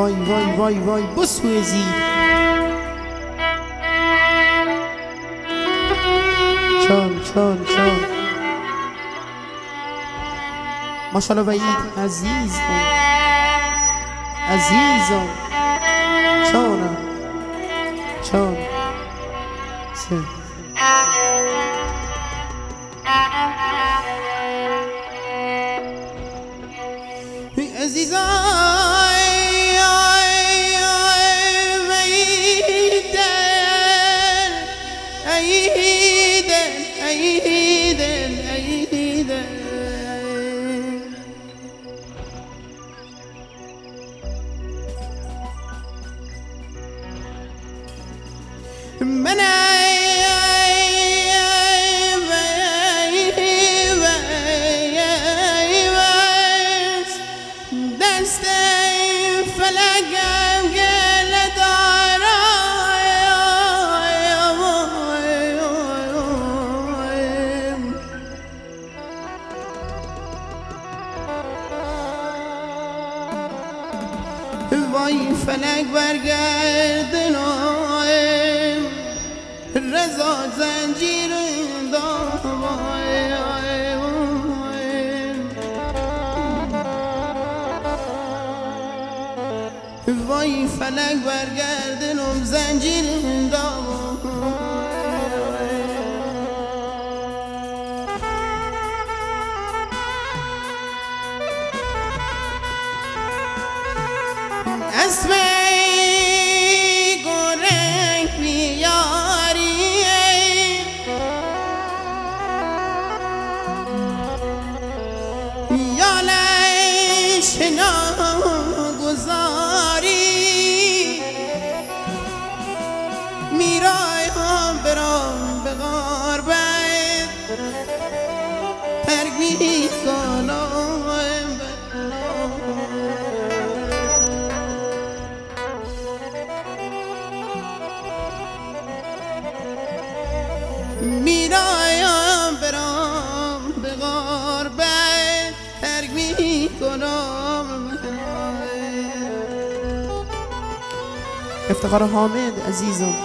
وای وای وای وای بسوزی چون ماشاءالله وحید عزیزم چونم من دست فلکم گله دارم وای فلک برگردنم رضا زنجیر وای فلک برگردنم زنجیر اسم گرگ بیاری یا لش نگذاری میرایم برام به غربت ترک میکنم میرایم برام به غربت ترک میکنم افتخار حامد عزیزم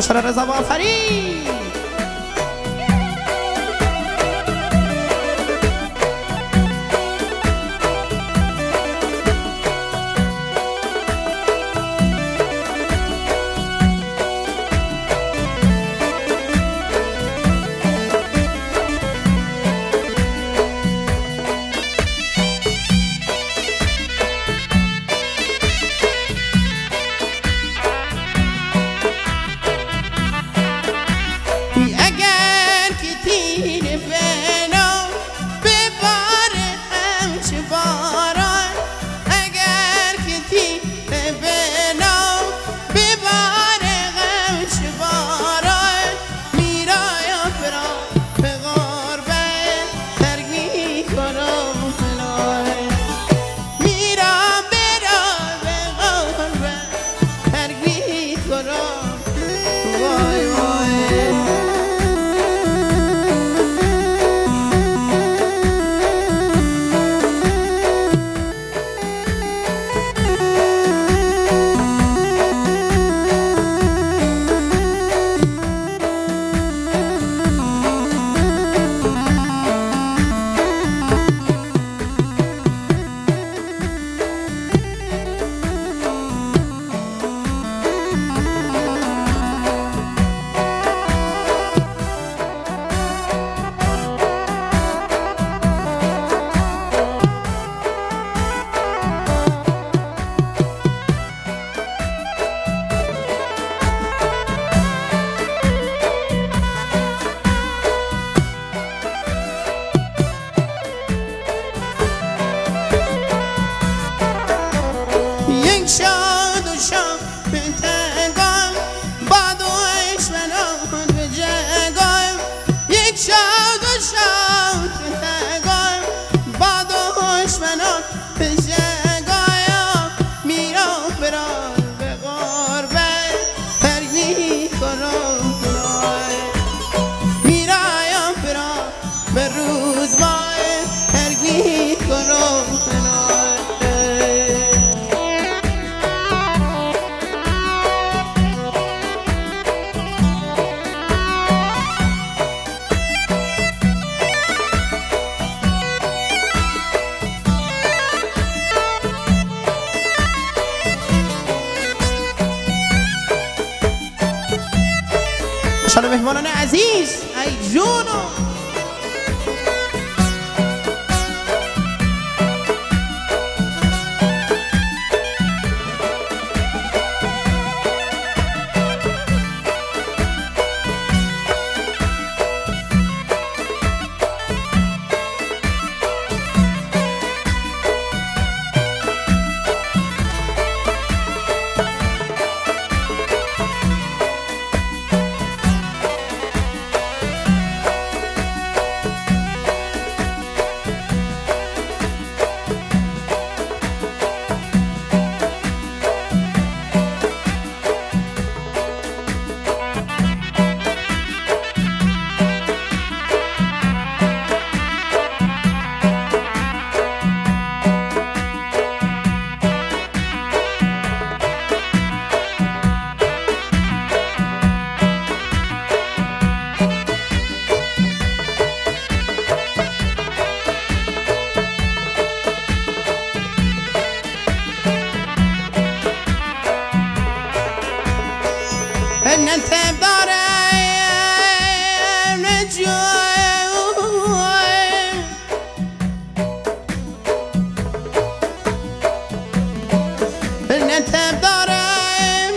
خوشحال رضا بافری. شالا مهمانان عزیز ای جونو ننتب دارم ننتب دارم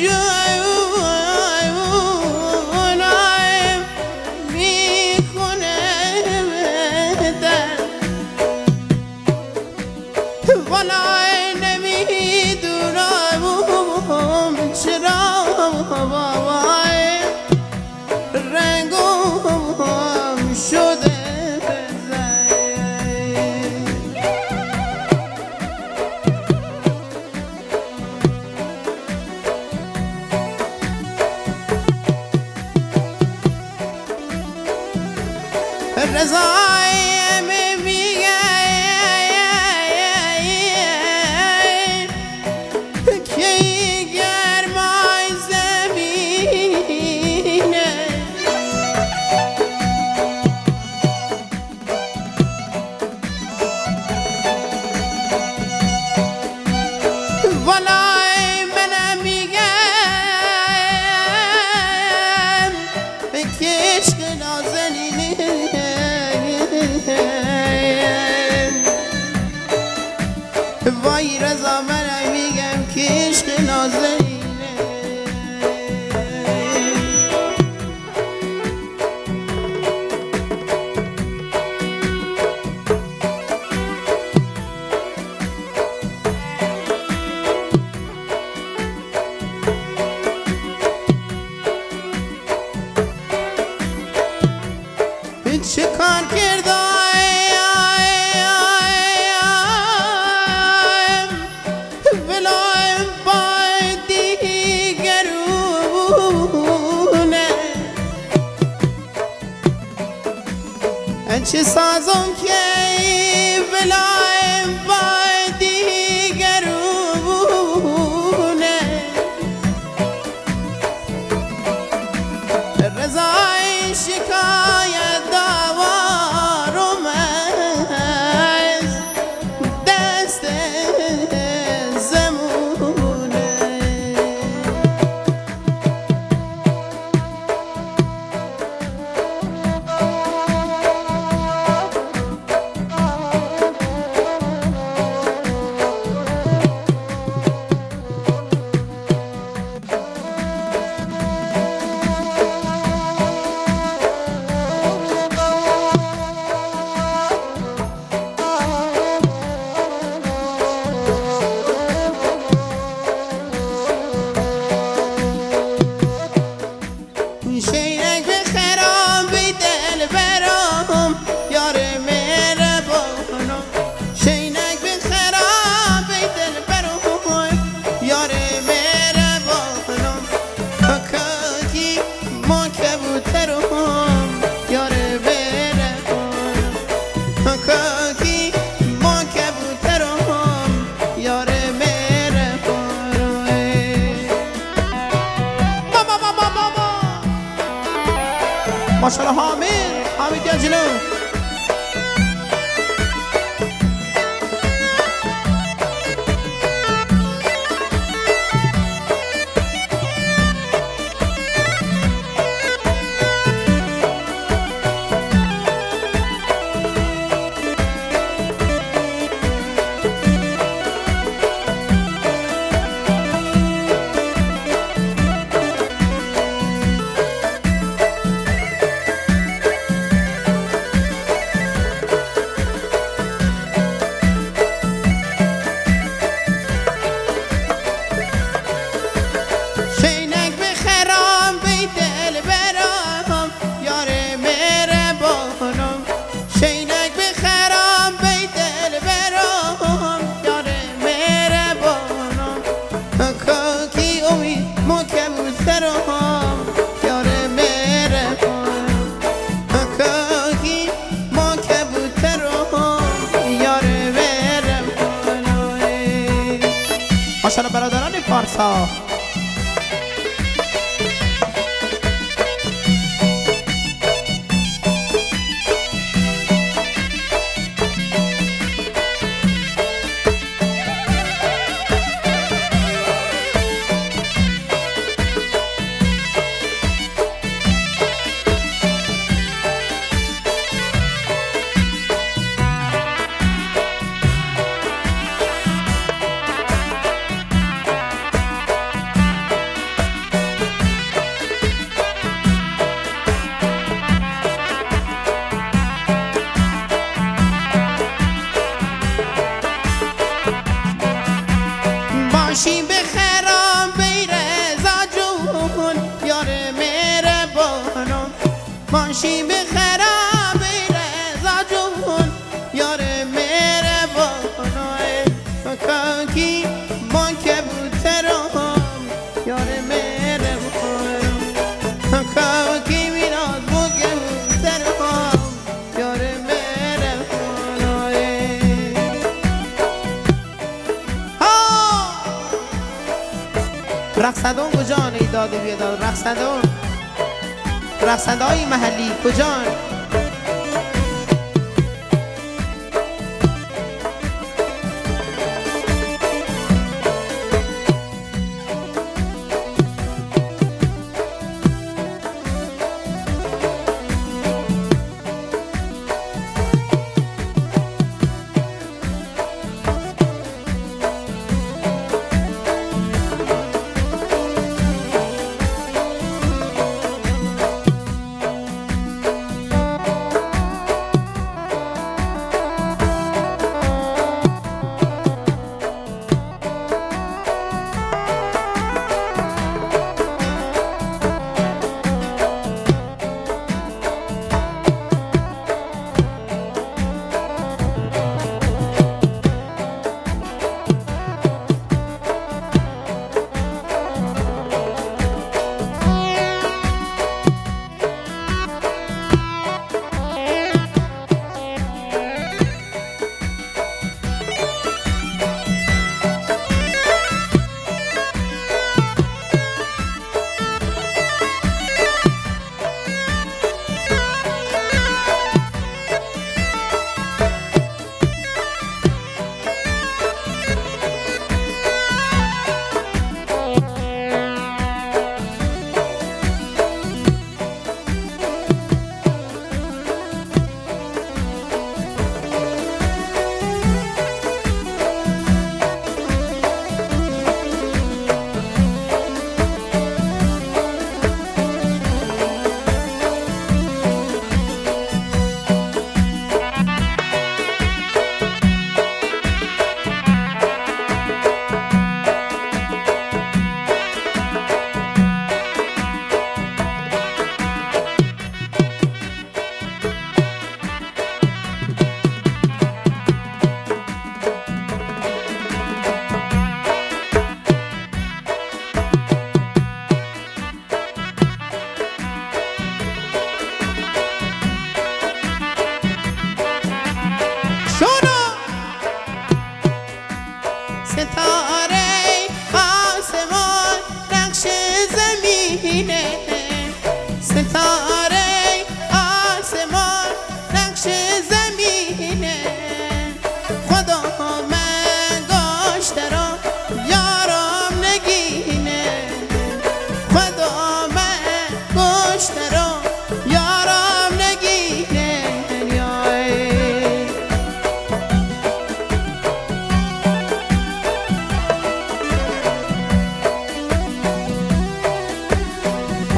میکنه ولای نمیدونم چرا بابای رنگم شده رضای میگه وای رضا من میگم که عشق نازنینه چه کار کردم ولایم با دیگرونه چه سازم که ولایم با دیگرونه رضای شکایت داوارم از دست زمونه شینک به خرام بی دل برام یار مهربانم شینک به خرام بی دل برام یار مهربانم حکاکی ما کبوترم یار مهربانم حکاکی ما کبوترم یار مهربانم ماشاءالله حامد یا جلو شینک به خرام بی دل برام یار مهربانم شینک به خرام بی دل برام یار مهربانم حکاکی امید ما کبوترم یار مهربانم حکاکی ما کبوترم یار مهربانم ماشاءالله برادران پارسا باشی بخرام بی رضا جون یار مهربانم باشی بخرام بی رضا جون یار مهربانم حکاکی ما کبوترم یار مهربانم حکاکی میراد ما کبوترم یار رقصندان کجان ایداد و بیداد رقصنده های محلی کجان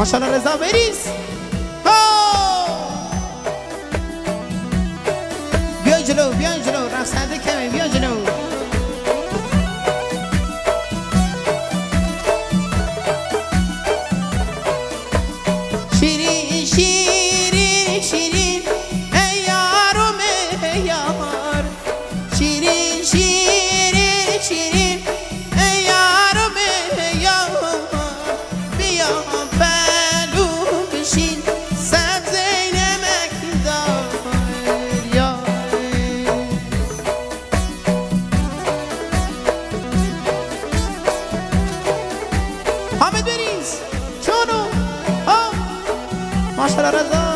ماشاءالله رضا بریز. بیا جلو بیا جلو، رفسنده کمه، بیا جلو. شیرین شیرین شیرین ای یارم ای یار، شیرین شیرین شیرین ای یارم ای یار، بیا پلو بشین سبزه نمک دار یار. حامد بریز چونو ماشاءالله رضا.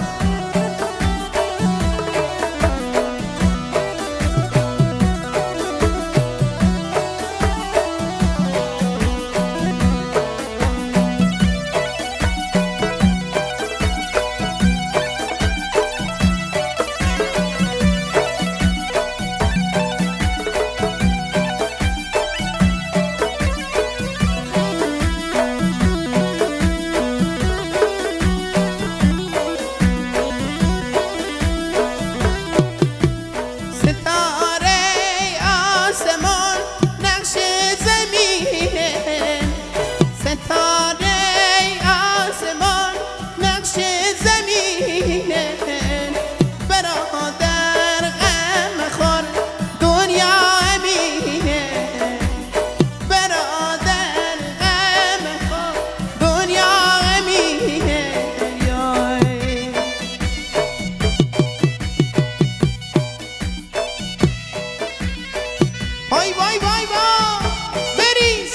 وای وای وای وای بریز.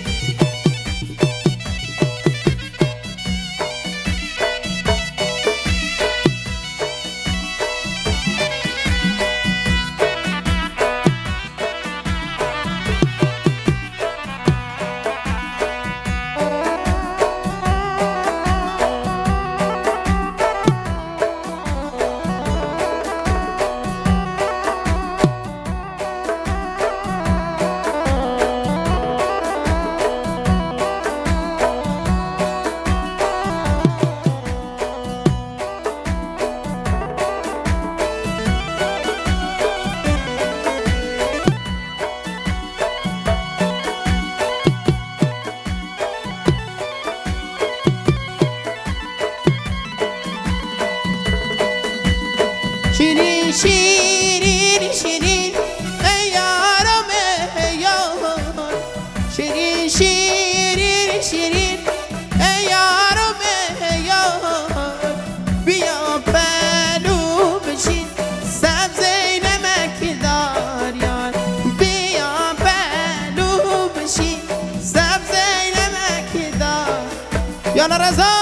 شیرین شیرین شیرین ای یارم ای یار، شیرین شیرین شیرین ای یارم ای یار، بیا پلو بشین سبزه نمک دار یار، بیا پلو بشین سبزه نمک دار. یالا رضا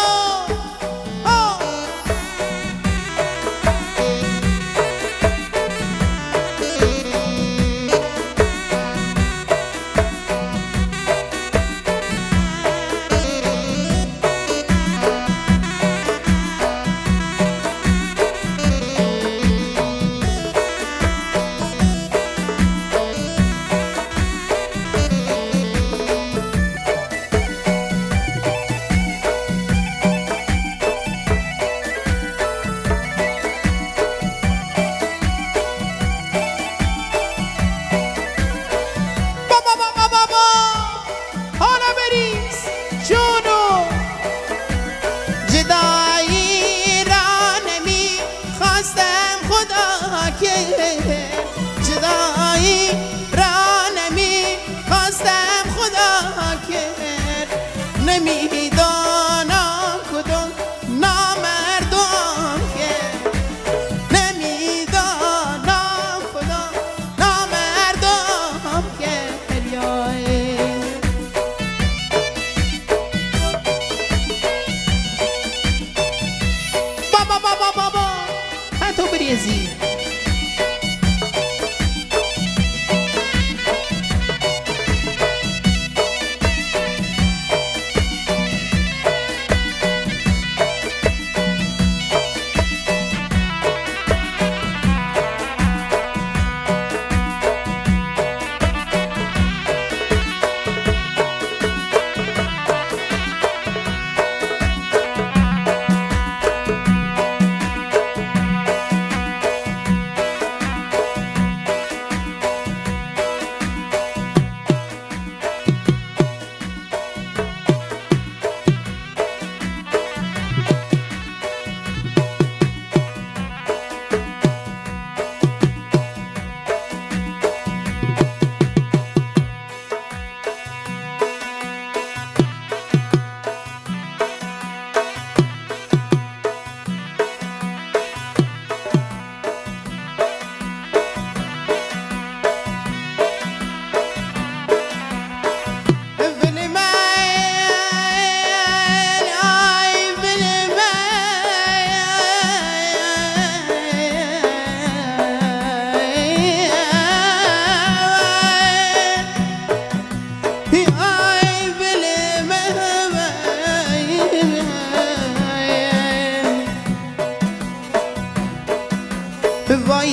جدایی را نمی خواستم خدا کرد، نمیدانم کدوم نامردم کرد، نمیدانم کدوم نامردم کرد یای. بابا بابا بابا حتی بریزی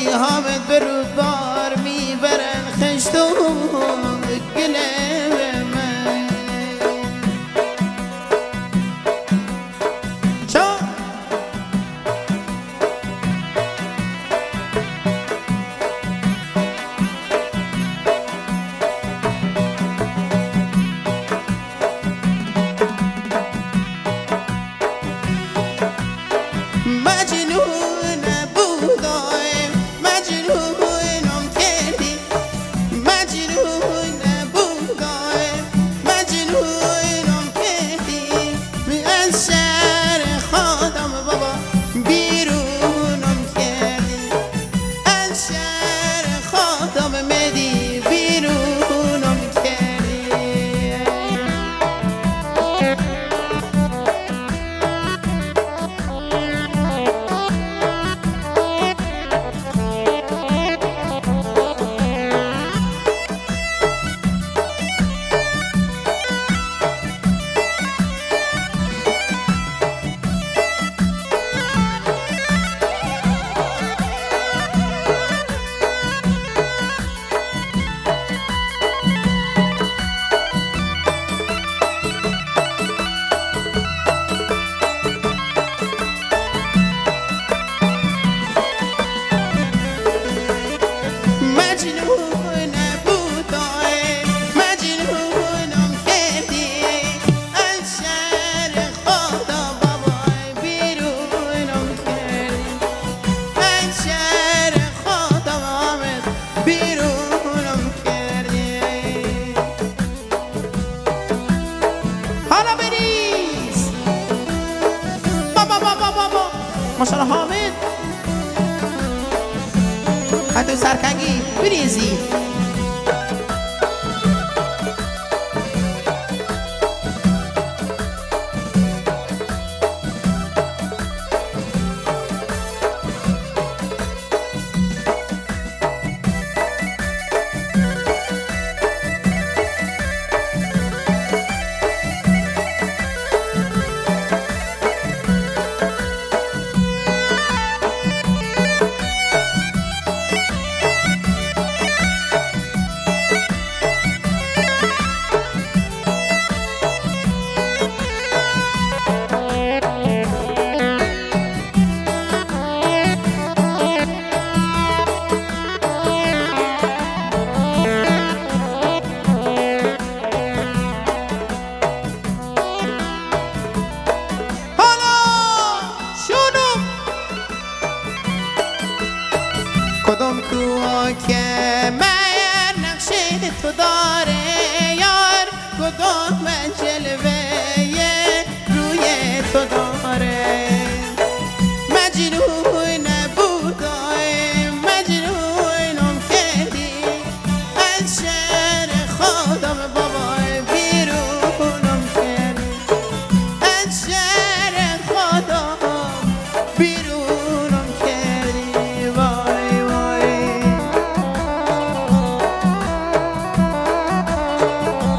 بی حامد به رودبار میبرن خشت و گله من چون ماشاءالله حامد حتی سرکنگی بریزی کدوم کوها که من نقشه تو داره یار کدوم جلوه روی تو داره